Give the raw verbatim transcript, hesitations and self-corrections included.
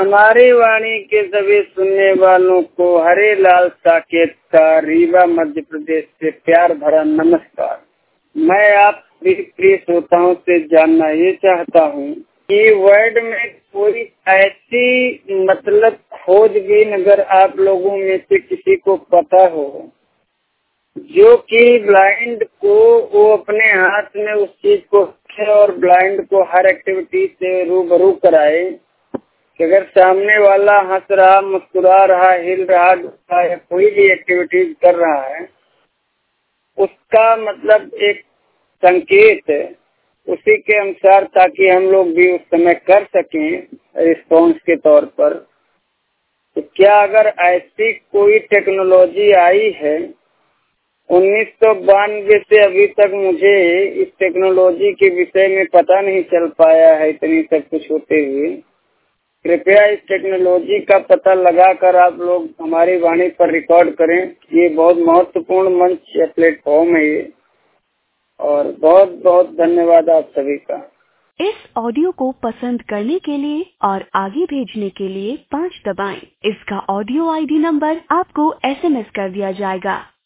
हमारी वाणी के सभी सुनने वालों को हरे लाल साकेत का रीवा मध्य प्रदेश से प्यार भरा नमस्कार। मैं आप प्रिय श्रोताओं से जानना ये चाहता हूँ कि वर्ल्ड में कोई ऐसी मतलब खोजबीन अगर आप लोगों में से किसी को पता हो जो कि ब्लाइंड को वो अपने हाथ में उस चीज को रखे और ब्लाइंड को हर एक्टिविटी से रूबरू कराए कि अगर सामने वाला हंस रहा, मुस्कुरा रहा, हिल रहा, डुला या कोई भी एक्टिविटीज कर रहा है, उसका मतलब एक संकेत है उसी के अनुसार, ताकि हम लोग भी उस समय कर सकें रिस्पॉन्स के तौर पर। तो क्या अगर ऐसी कोई टेक्नोलॉजी आई है उन्नीस सौ बानवे से अभी तक मुझे इस टेक्नोलॉजी के विषय में पता नहीं चल पाया है, इतनी सब कुछ होते हुए। कृपया इस टेक्नोलॉजी का पता लगाकर आप लोग हमारी वाणी पर रिकॉर्ड करें। ये बहुत महत्वपूर्ण मंच या प्लेटफॉर्म है ये, और बहुत बहुत धन्यवाद आप सभी का। इस ऑडियो को पसंद करने के लिए और आगे भेजने के लिए पाँच दबाएं। इसका ऑडियो आईडी नंबर आपको एसएमएस कर दिया जाएगा।